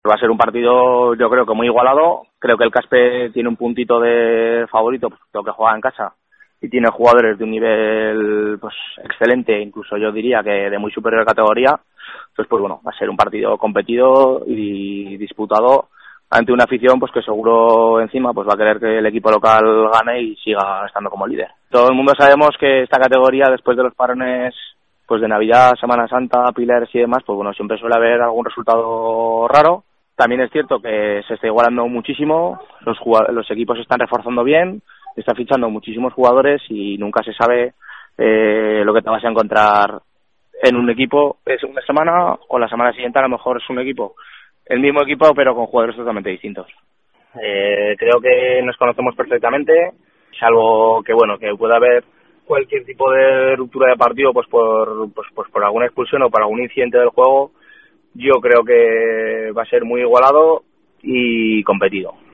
Va a ser un partido, yo creo que muy igualado. Creo que el Caspe tiene un puntito de favorito, puesto que juega en casa y tiene jugadores de un nivel pues excelente, incluso yo diría que de muy superior categoría. Entonces, pues bueno, va a ser un partido competido y disputado ante una afición pues que seguro encima pues va a querer que el equipo local gane y siga estando como líder. Todo el mundo sabemos que esta categoría, después de los parones pues de Navidad, Semana Santa, Pilares y demás, pues bueno, siempre suele haber algún resultado raro. También es cierto que se está igualando muchísimo, los equipos se están reforzando bien, está fichando muchísimos jugadores y nunca se sabe lo que te vas a encontrar en un equipo es una semana o la semana siguiente a lo mejor es un equipo, el mismo equipo pero con jugadores totalmente distintos. Creo que nos conocemos perfectamente, salvo que bueno, que pueda haber cualquier tipo de ruptura de partido pues por alguna expulsión o por algún incidente del juego. Yo creo que va a ser muy igualado y competido.